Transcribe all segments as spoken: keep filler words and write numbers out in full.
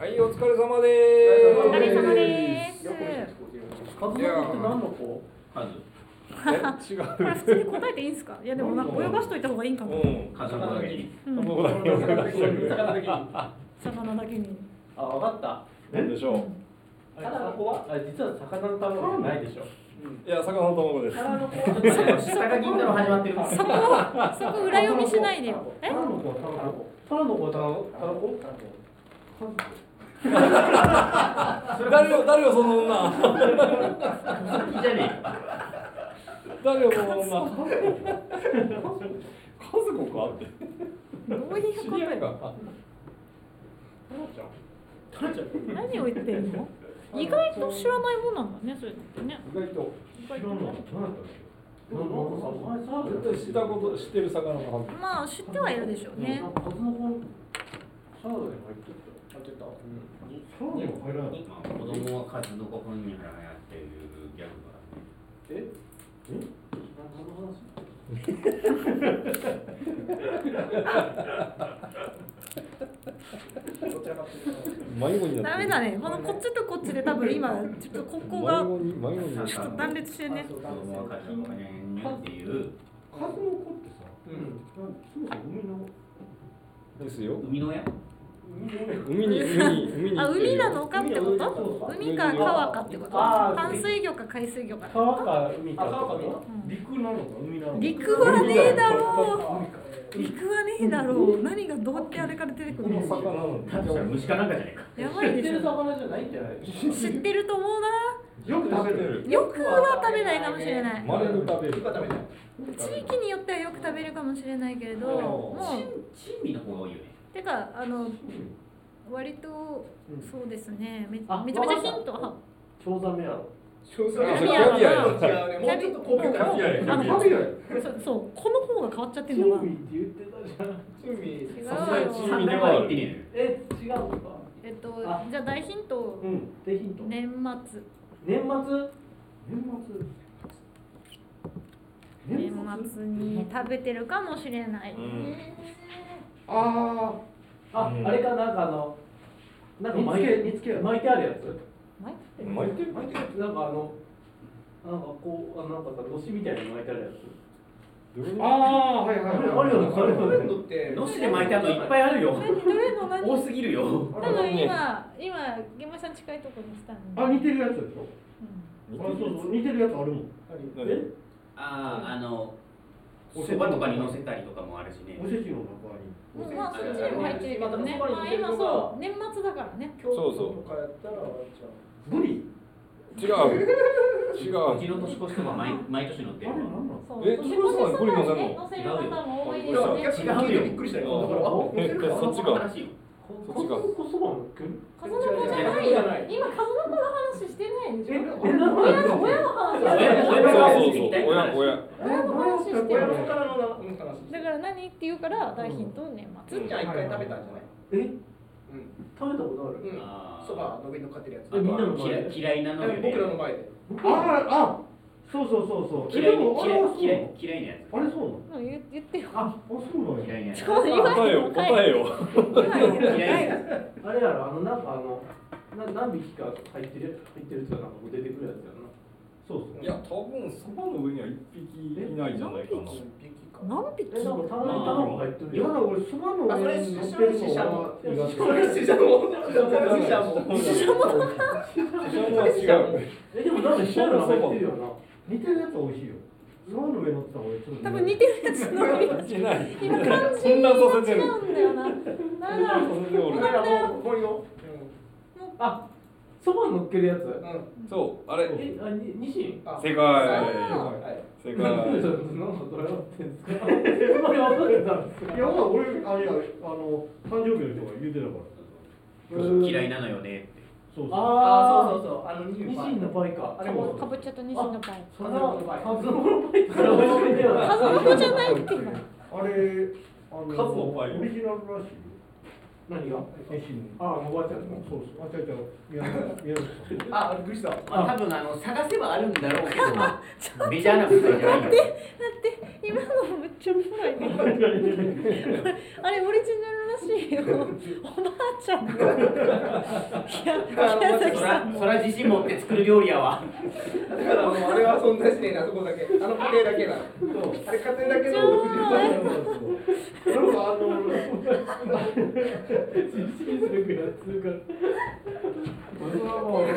はい、お疲れ様でおーす。 疲れ様でーす。 数の子って何の子？ 数。え、違う。 これ普通に答えていいんですか？いやでもなんか泳がしといた方がいいんかな。 うん。 数の子だけに。 うん。 僕だけ泳がしとく。 魚だけに。 あ、わかった。 なんでしょあれ、卵は？あ、実は魚の卵じゃないでしょ。 う。いや、魚の卵です。 魚の子は下が銀太郎始まってる。 そこそこ裏読みしないでよ。え？ タラの子はタラの子。タラの子はタラの子？ 誰よ、誰よ、その女。 じゃね誰よ、その女。和子かって。 どういうことよ。 知り合いか。 タラちゃん。 何を言ってるの？意外と知らないもんなんだね、それってね。 意外と。 意外とね。 でもなんかさ、お前さ、 絶対知ったこと、知ってる魚のはず。 まあ知ってはいるでしょうね。 なんか数の子サラダに入ってた。入ってた。サラダに入らない。 子供は数の子本人がやってるギャグがえ？え？何の話？ 迷子になってる。 ダメだね。このこっちとこっちで多分今ちょっとここが迷子に、迷子になってる。 ちょっと断裂してね。 子供は数の子にっていう数の子ってさ、うん、そもそも海のですよ。 海の親海に、海に、海に。 あ、海なのかってこと？海か川かってこと？ あー淡水魚か海水魚かってこ川と？ か海か。 うん陸なのか海なのか。 陸はねえだろう。陸はねえだろう。何がどうやってあれから出てくるの？ 魚なの。 だってそれ虫かなんかじゃないかやばいでしょ。 魚じゃないんじゃない？ 知ってると思うな。 よく食べてる。 よくは食べないかもしれない。 稀に食べる。 地域によってはよく食べるかもしれないけれど、もう珍味の方が多いよね。 てかあの割とそうですね。めめちあゃめちゃヒントは。 チョウザメやろ。 キャビアだな。 ビアや。 キャビ高級キャビアや。 あのキャビアや。 そそうこの方が変わっちゃってんだわ。 珍味って言ってたじゃん。 違うさすがによ。 珍味ではある。 え、違うのか。 えっとあじゃあ大ヒント。 うん、でヒント。 年末。 年末。年末。 年末に食べてるかもしれない。 うんああ。あ、 うんあれかなんかあの。なんか巻いて巻いてあるやつ。 巻いてる巻いてる。 巻いてるやつなんかあの。なんかこうあなんかさのしみたいに巻いてあるやつ。 ああ、はいはいあれあるよね。あれあるよね。 のしで巻いてあるのいっぱいあるよ。 何どれの何？ 多すぎるよ。 多分今今ゲマさん近いところにしたんで。 あ、似てるやつでしょ。 うんあ、そうそう似てるやつあるもん。え？ ああ、あのそばとかに乗せたりとかもあるしね。 おせちの中に。 もうまあそっちにも入ってるけどね。まあ今そう年末だからね。 そうそう。 ブリ？ 違う。違う。 うちの年越しとか毎毎年乗ってるわ。 そうえ、年越しそばにブリ乗せんの？ 乗せる方も多いです違うよ。 ね。 違うよ。 びっくりしたよ。え、そっちが。 新しいよ。 そっちが。 こそばのっける？ 数の子じゃないよ。今数の子の話してないでしょ。 え、 親の親の話。 そうそうそう。親、親。 親の話してる。 親のだから何って言うから大ヒント年末。 ずんちゃん一回食べたんじゃない？ え？ うん。 食べたことある？ うん。 あーそばの上に乗っかってるやつ。 あとは嫌い嫌いなのよね。 僕らの前で。 ああ、そうそうそうそう。 嫌いえでもあれはそう嫌ないの？ 嫌いなやつ。 あれそうなの？ もう言言ってよ。 あ、あそうなの？ 嫌いなやつ。 ちょっと言わ答えよ、答えよ。 嫌いなやつ。 あれやろ、あのなんかあのな何匹か入ってる入ってるやつがなんか出てくるやつやな。そうそう。 いや、多分そばの上には一匹いないじゃないかな。 何匹？ え、なんかたまに卵入ってるやん。いや、俺そばのあ、それ上に乗ってるのは苦手。 それ死者も。死者も。 死者もは違う。 え、でもなんかシャル入ってるよな。似てるやつは美味しいよ。そばの上乗ってたら俺ちょっと。 多分似てるやつの似てない。 今感じ混乱させてる。 違うんだよな。なんだろう。 俺らもうもういいよ。 あ、そば乗っけるやつ。 うん。 そう、あれ。 え、あ、に、にしん。 あ正解。 はい。 正なんで解。 なんかどれやってんですか。あんまり分かってたんですか。いや、まあ、俺、あ、いや、あの、誕生日の人が言うてたから。 嫌いなのよねって。 そうそう。 ああ、そううそうそう。あのそう。にしんのパイか。 あれもかぼちゃとニシンのパイ。 そんな、数のパイから教えてよ。 数の子じゃないって今。 あれ、あの、 数のパイオリジナルらしいよ。何が？にしん。あ、おばあちゃんの。そうそう。あ、ちゃちゃ、宮崎、宮崎さん。 あ、びっくりした。 まあ多分あの探せばあるんだろうけど、メジャーな舞台じゃないよ。 だって今のめっちゃおもろいね。あれオリジナルらしいよ。おばあちゃんの。いや、宮崎そさんも。 らそら自信持って作る料理やわ。 だからもうあれは存在しねえな、そこだけ。あの家庭だけな。あれ家庭だけの独自の。 なんかあの自信するやつがそれはもう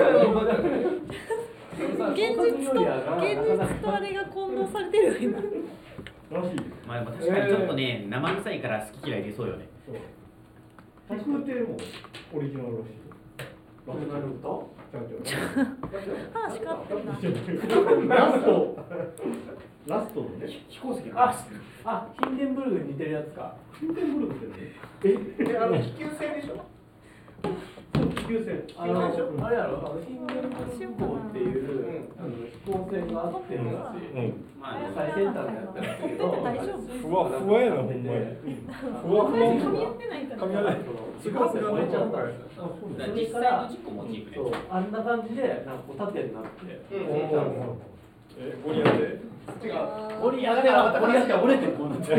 現実と現実とあれが混同されてるよ今。 らしい。 まあでも確かにちょっとね、生臭いから好き嫌い出そうよね。 そう。作ってもオリジナルらしい。ラストの歌？ちゃうちゃう。 話変わってるな。 ラスト。ラストのね。 飛行石あ、あ、ヒンデンブルグに似てるやつか。 ヒンデンブルクってね。 え、あの気球船でしょ。 気球船。 あの、あれやろ、あのヒンデンブルグ号っていう、あの飛行船があって昔、 まあ最先端のやつだけど、 大丈夫？ ふわふわやなほんまに。ふわふわ。 噛み合ってないから。 噛み合わない。 飛行船燃えちゃったんですよ。 だから実際の事故モチーフそうね。、 あんな感じで、なんかこう縦になって、 え、ゴリラで。 違う。 折り上がれば、折り上が折れてこうなっちゃう。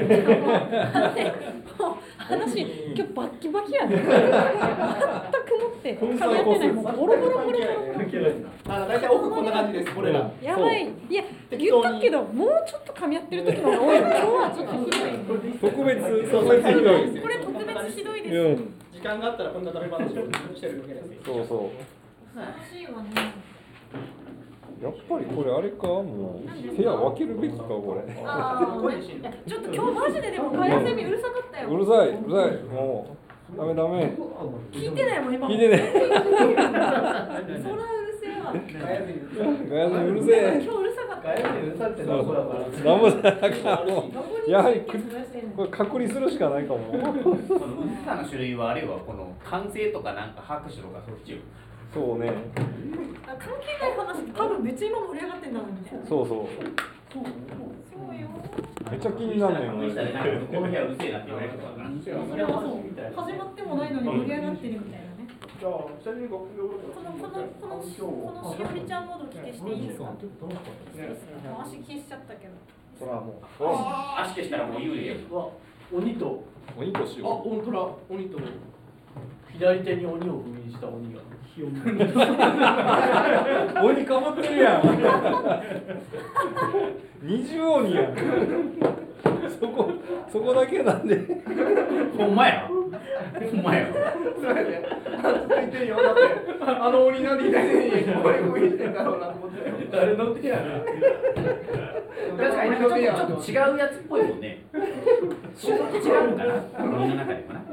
話今日バッキバキやね。全くもって噛み合ってない。もうボロボロボロボロ。 あ、大体奥こんな感じです。これら。 やばい。いや言ったけどもうちょっと噛み合ってる時の方が多い。今日はちょっとひどい。 特別特別ひどい。 これ特別ひどいです。 うん。 時間があったらこんな食べ話をしてるだけです。 そうそう。 楽しいわね。 やっぱりこれあれかもう部屋分けるべきかこれ。 ああ、ね、ちょっと今日マジででもガヤセミうるさかったよ。 うるさいうるさいもうダメダメ。 聞いてないもん今。 聞いてね。 そらうるせえわ。 ガヤセミうるせえ。 今日うるさかった。 ガヤにうるさってなんぼだから。 なんもだからもうやはりくこれ隔離するしかないかも。 このうるさの種類はあれはこの歓声とかなんか拍手とかそっちよ。 そうね。 関係ない話多分めっちゃ今盛り上がってんだろうね。 そうそう。 そうよ。 めっちゃ気になるねん。 確認したらなんか向こうの部屋うるせえなって言われることかな。 それはそう。始まってもないのに盛り上がってるみたいなね。 じゃあ、下に学業このこのこのこのしおりちゃんモード消していいですか？足消しちゃったけど。 そらもう。 足消したらもう幽霊や。 うわ、鬼とおにこしあ、 よ本当だ。鬼と。 左手に鬼を封印した鬼が。 火を。 う。鬼かぶってるやん。二重鬼やん。そこそこだけなんで。 ほんまや。ほんまや。 そうやね。ついてるよ。だってあの鬼なんで左にこれ向いてんだろうなと思って。 誰の手やねん。 確かになんかちょっとちょっと違うやつっぽいもんね。ちょっと違うのかな。鬼の中でもな。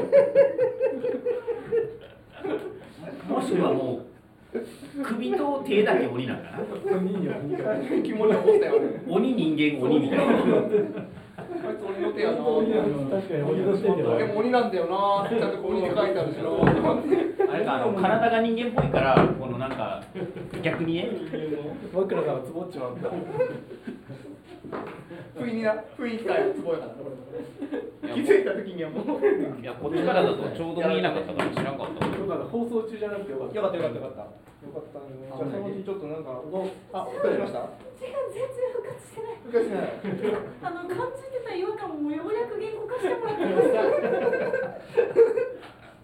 もしくはもう首と手だけ鬼なんかな。 鬼に鬼が。 気持ち起こったよね。 鬼人間鬼みたいな。 あいつ鬼の手やな。 確かに鬼の手ではある。 でも鬼なんだよな。ちゃんと鬼で書いてあるしな。 あれかあの体が人間っぽいからこのなんか逆にね。 僕らがつぼっちまった。 不意にな、不意に来たよ。すごいから。気づいた時にはもう。 いやこっちからだとちょうど見えなかったから知らんかった。 よかった、放送中じゃなくてよかった。 よかったよかったよかった。よかったね。じゃあそのうちちょっとなんか、あ、復活しました？ 違う全然復活してない。 復活しない。 あの感じてた違和感もようやく言語化してもらってました。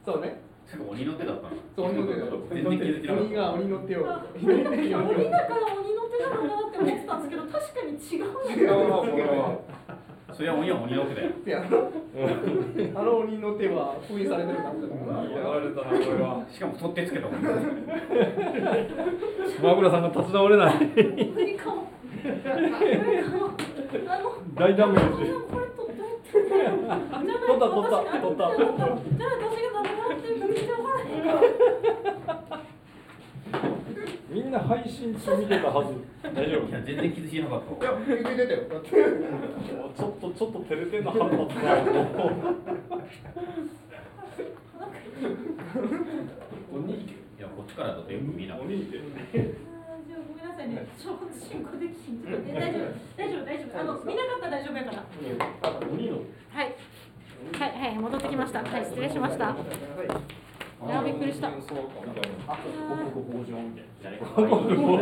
そうね。 鬼の手だったの。 そう鬼の手だよ。 全然気づいてなかっ鬼が鬼の手を。 鬼だから鬼の手なのかなって思ってたんですけど確かに違う。 違うなこれは。 た。それは鬼は鬼の手だよ。 いやあの鬼の手は封印されてる感じだから。 やられたなこれは。 しかも取ってつけたもん。 島倉さんが立ち直れない。 無理かも。無理かも。あの大ダメージ。 これ取った取った取った取った。じゃあ私が何やってるか見てもらえへんか。 みんな配信中見てたはず。大丈夫。 いや全然気づいてなかった。 いや、気づいてたよ。だってちょっとちょっと照れてんの腹立つな。 鬼。 いやこっちからだとよく見えなかった。 鬼いて。 じゃあごめんなさいね。ちょっと進行できひん。え大丈夫大丈夫大丈夫。あの見なかったら大丈夫やから。 鬼の。 はい。はいはい戻ってきました。はい失礼しました。 あいやびっくりした。 人間そうかみたいな。 あ、五穀豊穣みたいな。誰かはい。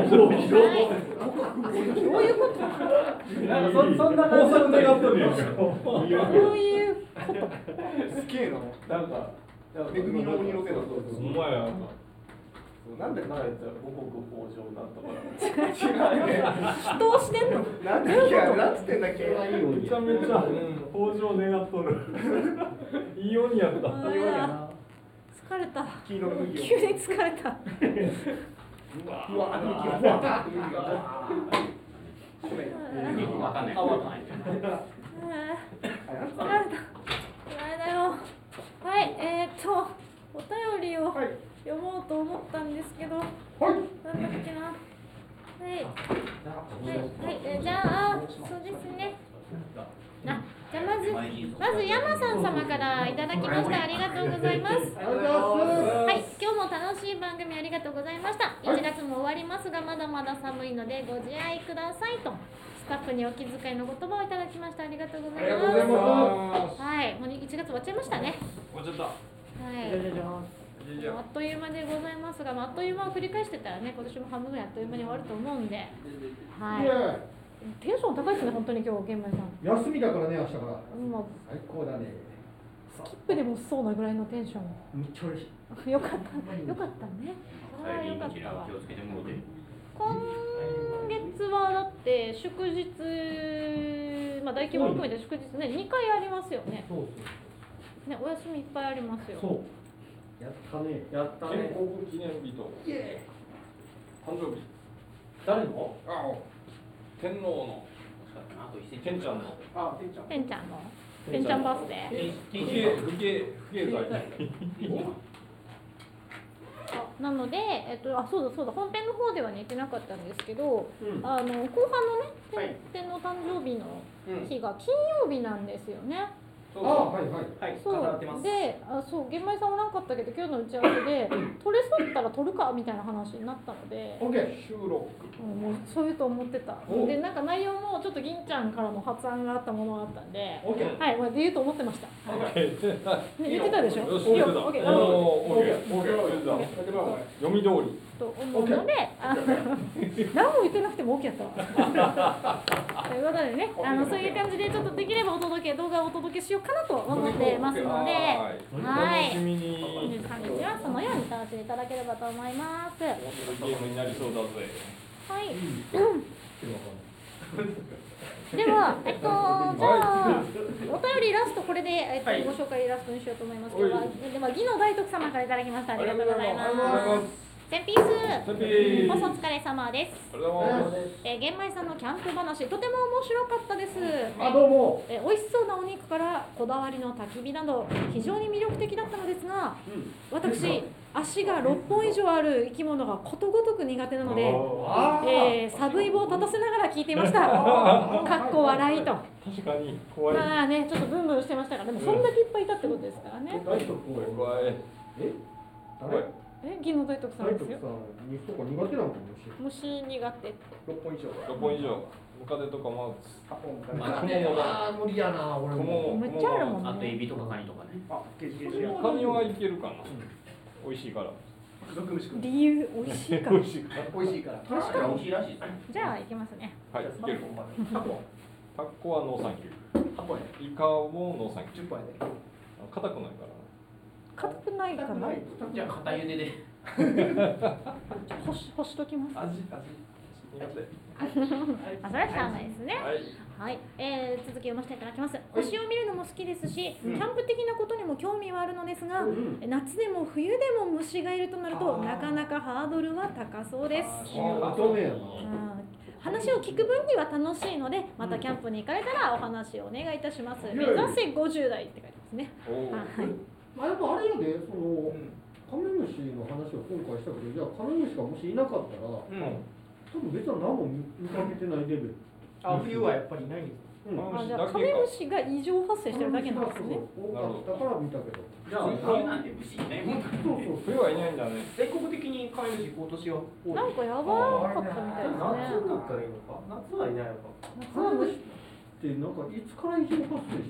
どういうこと？ なんかそそんな感じの願っとるやんか。 どういうこと？ すげえな。 なんか恵みの鬼の手だと。 ほんまや。 なんでなんやったら五穀豊穣なんとか。 違うね。 人をしてんの？ なんだっけ、なんつってんだっけ。 めちゃめちゃ豊穣願っとる。いいようにやった。 あー疲れた。 黄色の麦を。 急に疲れた。 うわ、あの麦が。うわ、麦が。これ。 わかんない。わかんない。 疲れた。疲れたよ。はい、えー、っと、お便りをはい。 読もうと思ったんですけど、 はい。 なんだっけな。はい、はい、はい、えーじゃあ、そうですね。な、じゃあまず、まず山さん様からいただきました。ありがとうございます。 ありがとうございます。 はい、今日も楽しい番組ありがとうございました。いちがつも終わりますが、まだまだ寒いのでご自愛くださいと。スタッフにお気遣いの言葉をいただきました。ありがとうございます。 ありがとうございます。 はい、もういちがつ終わっちゃいましたね。 終わっちゃった。 はい。 じゃあっという間でございますが、まあ、あっという間を繰り返してたらね、今年も半分ぐらいあっという間に終わると思うんで、はい。テンション高いですね、本当に今日、玄米さん。 休みだからね、明日から。 もう最高だね。 スキップでもそうなぐらいのテンション。 めっちゃ嬉しい。 よかった、よかったね。ああ、よかったわ。 気をつけてもらって。 今月はだって祝日、まあ大規模含めて祝日ね、にかいありますよね。 そうね、お休みいっぱいありますよ。 そう。そう。やったね。 やった建ね。 国記念日とイエ誕生日。 誰の？ あ、天皇のケンちゃんの。 あ、てんちゃん。 ペンちゃんの、ペンちゃんバースデー。 不敬不敬不敬罪。 なので、えっと、あ、そうだそうだ、本編の方ではね、言ってなかったんですけど、 うんあの後半のね、天はい天皇誕生日のうん。 日が金曜日なんですよね。 ーイ。あ、はいはい。 はい。 そう飾ってます。 で、あ、そう、玄米さんおらんかったけど、今日の打ち合わせで、取れそうったら取るかみたいな話になったので。 オッケー。 収録。 うんもうそういうと思ってた。 おで、なんか内容もちょっと銀ちゃんからの発案があったものがあったんで。 オッケー。 はい、まあ、言うと思ってました。 オッケー。 ね言ってたでしょ。 よし、オッケーだ。 オッケーおーオッケー。オッケー。 だけどお前。 読み通り。 と思うので、あ何も言ってなくても OK やったわ。ということでね、あのそういう感じでちょっとできればお届け動画をお届けしようかなと思ってますので、 ははい楽しみにじゅにう。さんにちはそのように楽しんでいただければと思います。は面白いゲームになりそうだぜ。 い。では、えっと、じゃあ、お便りラスト、これで、えっとはいご紹介ラストにしようと思いますけど、では、義の大徳様からいただきました。ありがとうございます。センピース、 センピース放送お疲れ様です。 ありがとうございます。 えー、玄米さんのキャンプ話、とても面白かったです。 あ、どうも。 えー、美味しそうなお肉からこだわりの焚き火など非常に魅力的だったのですが、私足がろっぽん以上ある生き物がことごとく苦手なので、 あえー、サブイボを立たせながら聞いていました。かっこ笑いと。 確かに怖い。 まあね、ちょっとブンブンしてましたから、でもそんだけいっぱいいたってことですからね。 大徳公園。 怖い。 え怖い。 え、義の大徳さんですよ。 大徳さん、にとか苦手なのかもしれない。 虫苦手。 六本以上。 六本以上。ムカデとかマウス。 八本かまあね。 雲もあー、無理やな、俺も。 雲も。 めっちゃあるもんあとエビとかカニとかね。 あ、ゲジゲジや。 カニはいけるかな。美味しいから。 毒虫くん。 理由、美味しいから。 美味しいから。 美味しいから。 確かに美味しいらしいですね。 じゃあ、行きますね。 はい、いける。 八本。 タコはノーサンキュー。 八本や。 イカもノーサンキュー。 十本やで。 硬くないから。 硬くないかな。 じゃあ片茹でで。 干し、干しときます。 味味。 苦手。 あ、それはしゃあないですね。 はい。 はい、えー、続き読ませていただきます。星を見るのも好きですし、キャンプ的なことにも興味はあるのですが、夏でも冬でも虫がいるとなると、なかなかハードルは高そうです。 乙女やな。 うん話を聞く分には楽しいので、またキャンプに行かれたらお話をお願いいたします。目指せごじゅう代って書いてますね。 おお。 はい。 まあ、やっぱあれやで、その、カメムシの話を今回したけど、じゃあカメムシがもしいなかったら、多うん。 分別に何も見かけてないレベル。 あ、冬はやっぱりないんです。 うん。 あ、じゃあカメムシが異常発生してるだけなんですね。 多かったから見たけど。 じゃあ冬なんて虫いないもんだ。 そうそう冬はいないんだね。 全国的にカメムシ今年は多い。 なんかやばかったみたいですね。 夏だったらいいのか。夏はいないのか。 夏は虫ってなんかいつから異常発生したっけ？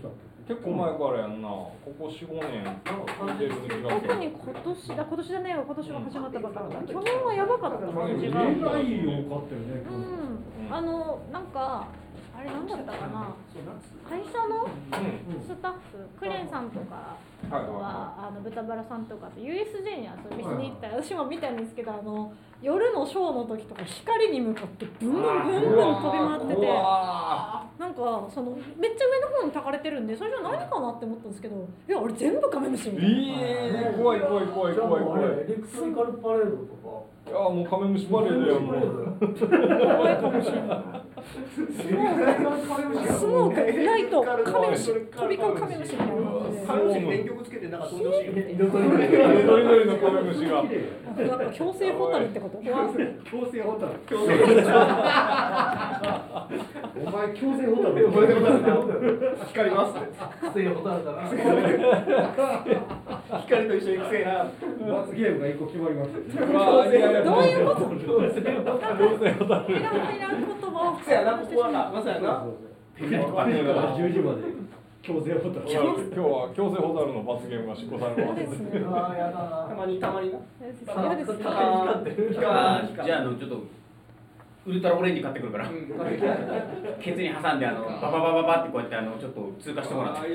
結構前からやんな。ここよん、ごねん見てる気がする。 特に今年だ、今年じゃねえよ、今年は始まったばっかりだ。去年はやばかった感じが。 えらいよかったよね。 うん、あの、なんか、あれなんだったかな。会社のスタッフ、クレンさんとか、あとは、あの豚バラさんとかと ユーエスジェー に遊びに行ったり、私も見たんですけど、あの夜のショーの時とか光に向かってブンブンブンブン飛び回ってて、なんかそのめっちゃ上の方に焚かれてるんで、それじゃ何かなって思ったんですけど、いやあれ全部カメムシみたいな。 ええ、怖い怖い怖い怖い怖い。 エレクトリカルパレードとか。 いやもうカメムシパレードやもう。 怖いかもしれない。スモーク、ライト、カメムシ、飛び交うカメムシみたいな感じで。 カメムシに電極つけてなんか飛んでほしいよ。 色とりどりのカメムシが。 なんか強制ホタルってこと？ 強制ホタル。 強制お前強制ホタル。 光ります。 癖ホタルだな。 光と一緒にくせえな。 罰ゲームが一個決まりました。 どういうこと？ 強制ホタル。 いらんいらん言葉を。 くせやな、ここはな、まさやな。 じゅうじまで強制ホタル。 今日は強制ホタルの罰ゲームが執行されます。 ですね。 ああ、やだな。 たまにたまにな。 嫌ですね。 あーじゃああのちょっとウルトラオレンジ買ってくるから、ケツに挟んであのバババババってこうやってあのちょっと通過してもらって。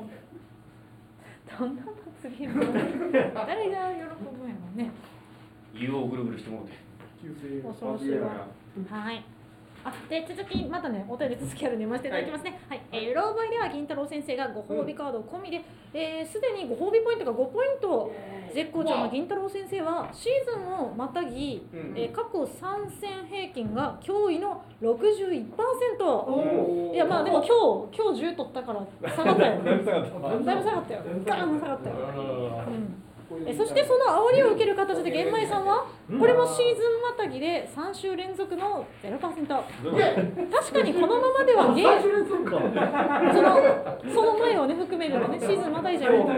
どんな罰ゲーム？誰が喜ぶんやろね。 湯をぐるぐるしてもらって。 恐ろしいわ。はい。あ、で続きまたねお便り続きあるんで読ませていただきますね。はい。えー、ローバイでは銀太郎先生がご褒美カード込みで、えー、すでにご褒美ポイントがごポイント絶好調の銀太郎先生はシーズンをまたぎ、えー、過去さん戦平均が驚異の ろくじゅういちパーセント。いやまあでも今日今日じゅう取ったから下がったよ。 だいぶ下がった。 だいぶ下がったよ。ガーン下がったよ。うんえそしてその煽りを受ける形で玄米さんはこれもシーズンまたぎでさん週連続の ゼロパーセント。確かにこのままではゲームそのその前をね含めるとねシーズンまたぎじゃない。はい。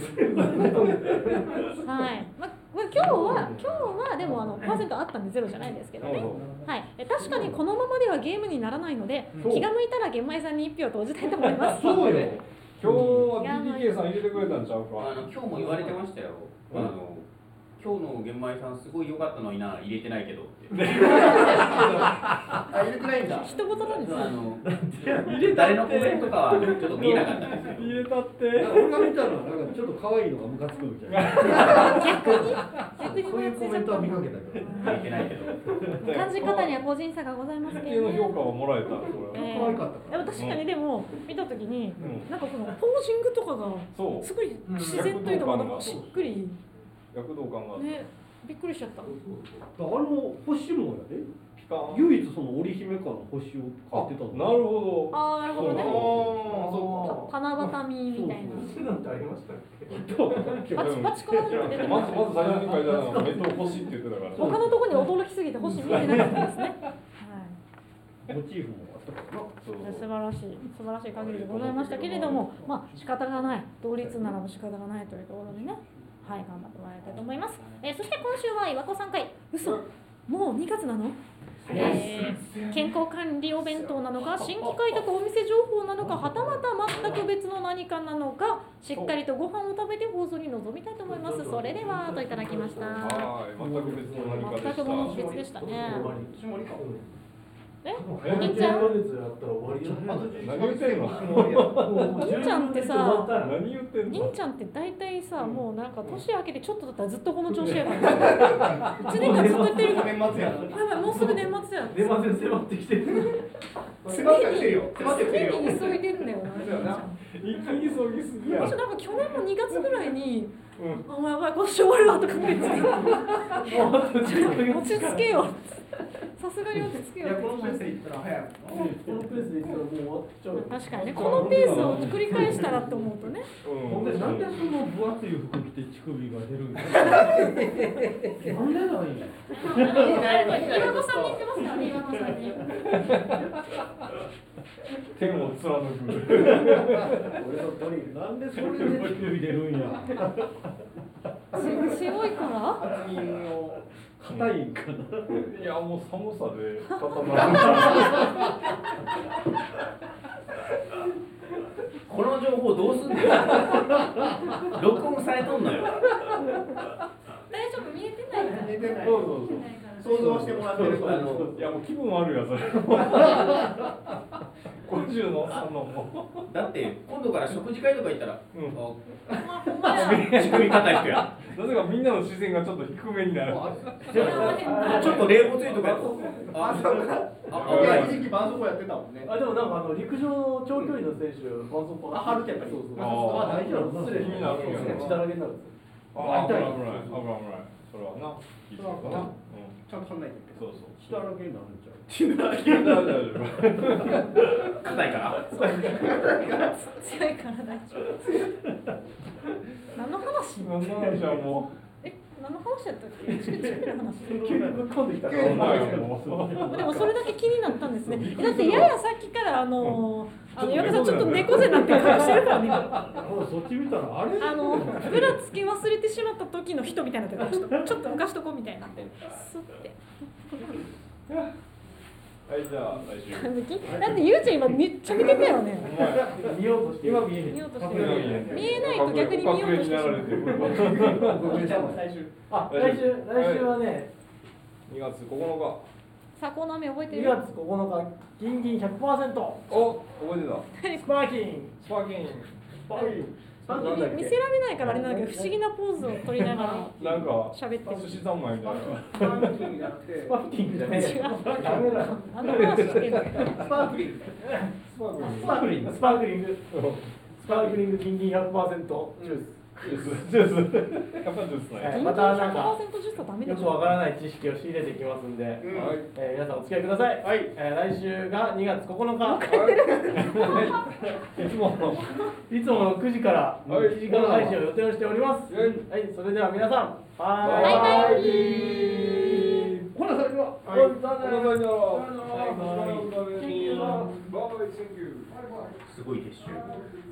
まあ今日は今日はでもあのパーセントあったんでゼロじゃないですけどね。はい。え確かにこのままではゲームにならないので気が向いたら玄米さんに一票投じたいと思います。 そうよ。 今日は ディーティーケー さん入れてくれたんちゃうか。 あの今日も言われてましたよ。あの今日の玄米さんすごい良かったのにな入れてないけどって。 あ、入れてないんだ。 一言なんですよ。 あの誰のコメントかはちょっと見えなかったんですけど。 入れたって。 俺が見たのはなんかちょっと可愛いのがムカつくみたいな。 逆に逆にそういうコメントは見かけたけど。 入れてないけど。 感じ方には個人差がございますけ一定のどね。 評価をもらえたこれ。 えー可愛かったでも確かにでも見たときに、 うんなんかこのポージングとかがそうすごい自然というかなんかしっくり躍動感があって。 ねびっくりしちゃった。 あの星もやで。 ピカン。 唯一その織姫かの星を買ってたの。 なるほど。 ああなるほどね。 ああ、 た七夕みたいな。 星なんてありましたっけ？ パチパチコロンって出てまずました。 まず最初に書いてあるのが目と星って言ってたから。 他のところに驚きすぎて星見えてなかったですね。はい。 モチーフもあったからな。 そう素晴らしい素晴らしい限りでございましたけれども、まあ仕方がない同率ならば仕方がないというところでね、はい頑張ってもらいたいと思います。えー、そして今週は岩子さん回、嘘もうにがつなの？えー、健康管理お弁当なのか新規開拓お店情報なのかはたまた全く別の何かなのかしっかりとご飯を食べて放送に臨みたいと思います。それではといただきました。 はい、全く別の何かでした。 全くもの別でしたね。 私もありか。 ええ銀ちゃんやったら終わりやん。 何言ってんの？ 銀ちゃんってさ何言ってんの？ 銀ちゃんって大体さ、もうなんか年明けてちょっとだったらずっとこの調子やからいちねんかんずっと言ってるから年末や。 やばいもうすぐ年末や出ません迫ってきてる。 迫ってきてるよ。迫ってきてるよ。 常に急いでんだよな銀ちゃん。 一気に急ぎすぎや。 私なんか去年もにがつぐらいにうん。 あもうやばい今年終わるわとかって言って落ち着けよさすがに落ち着けよいや、このペースでいったら早い。 このペースでいったらもう終わっちゃう。 確かにねこのペースを繰り返したらって思うとねほんでなんでその分厚い服着て乳首が出るんですか。なんでないんや。 岩子さんに言ってますからね岩子さんに天を貫く。 俺のドリル。なんでそれで乳首出るんや。 す強いから厚みの。 硬いんかな。 いやもう寒さで固まる。 ここの情報どうすんのよ。録音されとんのよ。 大丈夫見えてないから。 見えてないそうそうそう想像してもらってるから。 あのいやもう気分悪いわそれ。ごじゅうのおっさんのもだって今度から食事会とか行ったら、 うんあほんまや。 仕組み硬い人や。 う。なぜかみんなの視線がちょっと低めになる。 ちょっと冷房ついとかやと。あ、 あ、そうか。 あ、危ない。 一時期絆創膏やってたもんね。 あでもなんかあの陸上の長距離の選手絆創膏あ貼るけどそうそうあーあ大丈夫失礼気になるよね血だらけになるんですよあ、危ない危ない危ない危ない。それはな。いいかな。うん。 ちゃんと貼んないといけそうそう。 血だらけになるんちゃう大丈夫大丈夫。 硬いから。 強いから大丈夫。何の話？ なんなんじゃもえ、何の話やったっけ？チクチクの話。 急にぶっ込んできたからう。お前もう。 でもそれだけ気になったんですね。えだってややさっきからあのあの嫁さんちょっと猫背になってる顔してるからね。今もうそっち見たらあれあのブラつけ忘れてしまった時の人みたいになってる。ちょっとちょっと浮かしとこうみたいになってる。スッて。 はいじゃあ来週。 だってゆうちゃん今めっちゃ見てたよね。 お前。 見ようとして今見えへん見ようとして見る。見えないと逆に見ようとしてしまう。 最終。 あ来週来週はねにがつここのか。 さあコーナー名覚えてにる？ がつここのかギンギン ひゃくパーセントお、覚えてた。 スパーキンスパーキン。 なんだっけ見せられないからあれなんだけど不思議なポーズを取りながらなんか喋ってる。 寿司三昧みたいな。 スパーキングじゃなくてスパーキングじゃねえ違う。 ダメだあの話してんの。 スパークリング。 スパーキン。 スパークリングスパークリングスパークリングギンギン ひゃくパーセント ジュースジュース。ジュース。やっぱジュースね。 はいまたなんかひゃくパーセントジュースはダメでしょ。 よくわからない知識を仕入れていきますんで、 うんはい。 えー皆さんお付き合いください。 はいえー来週がにがつここのか。 はい。いつもの。 いつものくじからはいいちじかん配信を予定をしております。 はいはい、それでは皆さん、ババイバイほな、それでは。 はいこの際には。 バイバイバイバイ。Thank you. すごい撤収。